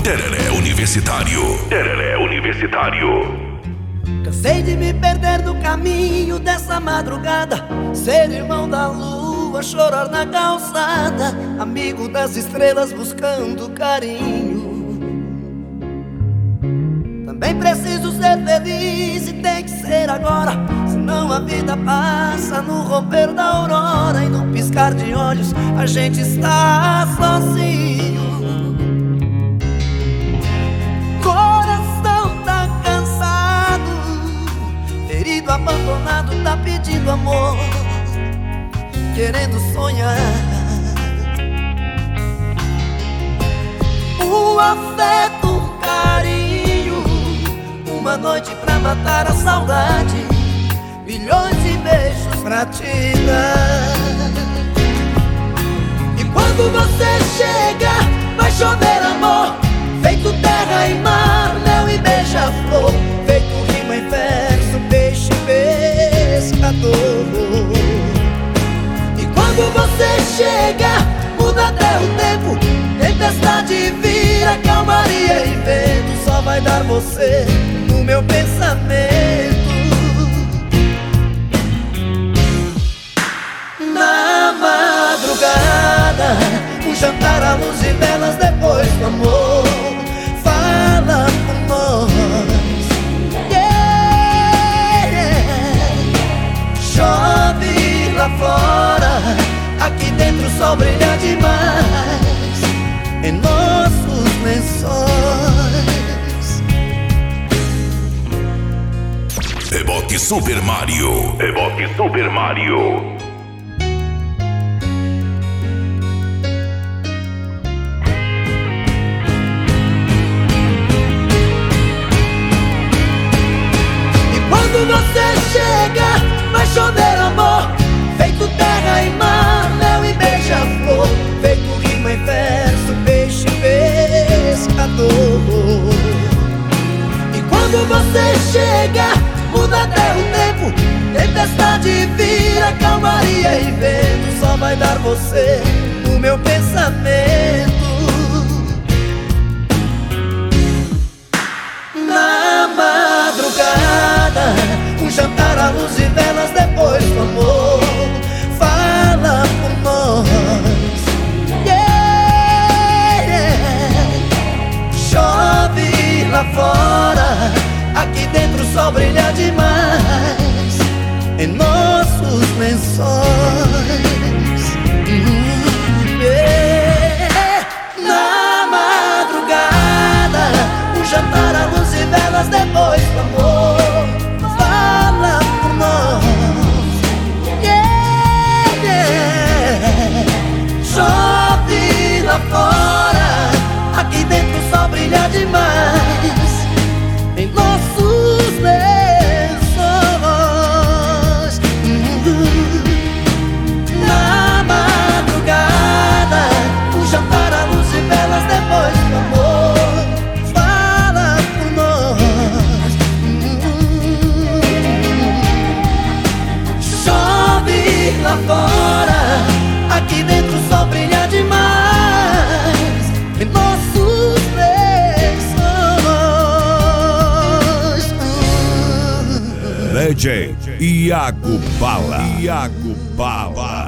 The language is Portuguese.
Tereré Universitário. Tereré Universitário. Cansei de me perder no caminho dessa madrugada, ser irmão da lua, chorar na calçada, amigo das estrelas buscando carinho. Também preciso ser feliz e tem que ser agora, senão a vida passa no romper da aurora, e no piscar de olhos a gente está sozinho. Coração tá cansado, ferido, abandonado, tá pedindo amor, querendo sonhar. O afeto, o carinho, uma noite pra matar a saudade, milhões de beijos pra te dar. E quando você chega, vai chover amor, feito terra e mar, mel e beija-flor, feito rima em verso, peixe pescador. E quando você chega, muda até o tempo, tempestade vira, calmaria e vento, só vai dar você no meu pensamento. Na madrugada, um jantar à luz e velas depois do amor, fala por nós, yeah. Chove lá fora, aqui dentro o sol brilha demais em nossos lençóis. Reboque Super Mario. Reboque Super Mario. Quando você chega, vai chover amor, feito terra e mar, mel e beija-flor, feito rima em verso, peixe pescador. E quando você chega, muda até o tempo, tempestade vira, calmaria e vento, só vai dar você no meu pensamento. Na madrugada, um jantar à luz e velas depois do amor, fala por nós, yeah. Chove lá fora, aqui dentro o sol brilha demais em nossos lençóis, yeah. Na madrugada, um jantar à luz e velas depois do amor, fala por nós, yeah. Chove lá fora, aqui dentro o sol brilha demais em nossos lençóis. Na madrugada, um jantar à luz e velas depois do amor, fala por nós. Chove lá fora, aqui dentro o sol brilha demais em nossos lençóis. DJ Iago Bala. Iago Bala.